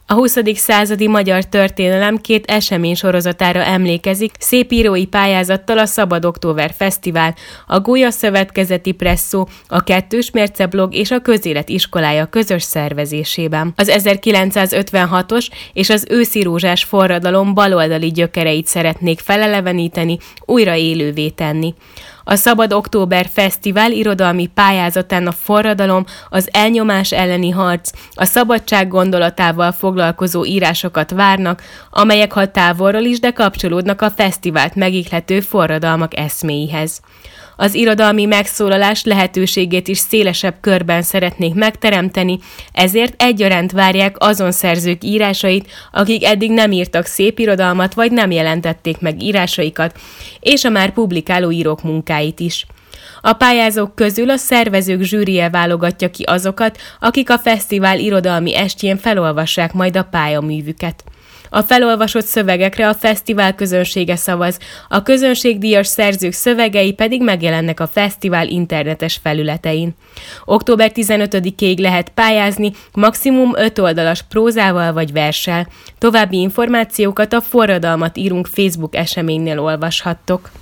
A 20. századi magyar történelem 2 eseménysorozatára emlékezik szépírói pályázattal a Szabad Október Fesztivál, a Gólya Szövetkezeti Presszó, a Kettős Mérce blog és a Közélet iskolája közös szervezésében. Az 1956-os és az őszi rózsás forradalom baloldali gyökereit szeretnék feleleveníteni, újra élővé tenni. A Szabad Október Fesztivál irodalmi pályázatán a forradalom, az elnyomás elleni harc, a szabadság gondolatával foglalkozó írásokat várnak, amelyek ha távolról is, de kapcsolódnak a fesztivált megihlető forradalmak eszméihez. Az irodalmi megszólalás lehetőségét is szélesebb körben szeretnék megteremteni, ezért egyaránt várják azon szerzők írásait, akik eddig nem írtak szép irodalmat, vagy nem jelentették meg írásaikat, és a már publikáló írók munkáit is. A pályázók közül a szervezők zsűrije válogatja ki azokat, akik a fesztivál irodalmi estjén felolvassák majd a pályaművüket. A felolvasott szövegekre a fesztivál közönsége szavaz, a közönségdíjas szerzők szövegei pedig megjelennek a fesztivál internetes felületein. Október 15-ig lehet pályázni, maximum 5 oldalas prózával vagy verssel. További információkat a Forradalmat írunk Facebook eseménynél olvashattok.